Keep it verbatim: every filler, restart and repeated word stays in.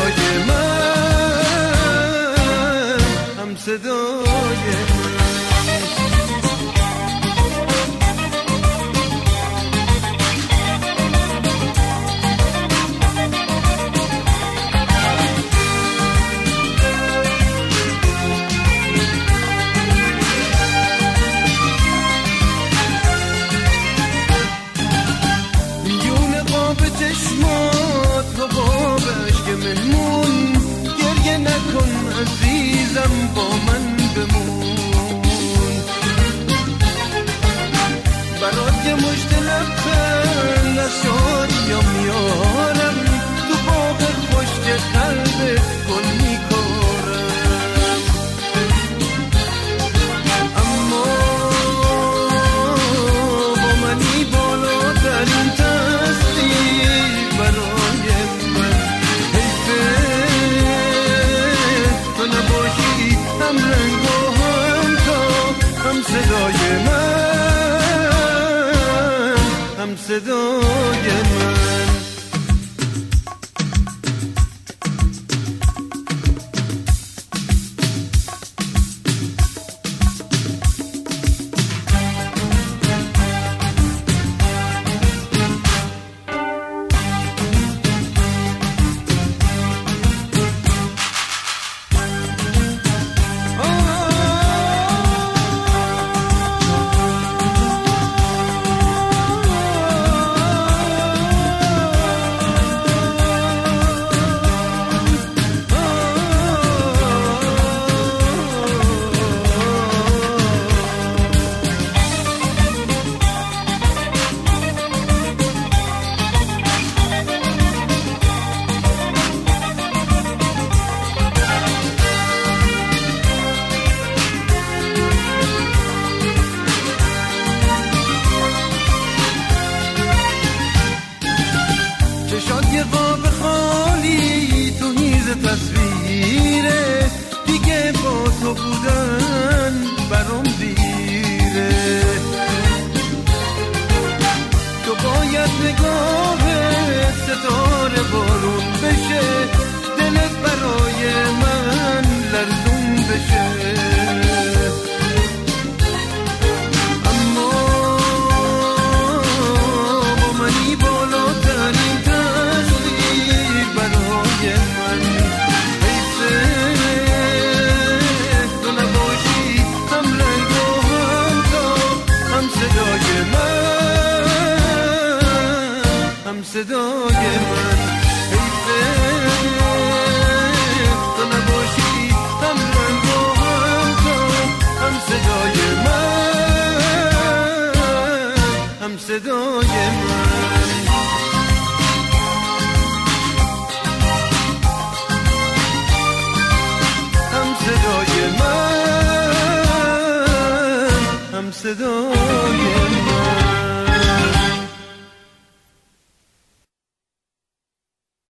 صدای من، هم صدای من. عزیزم با من بمون، برات یه مشت لبخند از شادیم میارم، تو باغ خشک قلبت گل میکارم. اما با منی بالاترین هستی برای من، هم رنگ و هم تا هم صدای من، هم صدای من. یه قاب خالی تو میز تصویره، دیگه با تو بودن برام دیره. تو باید نگاه ستاره بارون بشه، دلت برای من لرزون بشه. اما با منی بالاترین صدای من، حیفه تو نباشی هم رنگ و هم تو، هم صدای من، هم صدای من. هم صدای من، هم صدای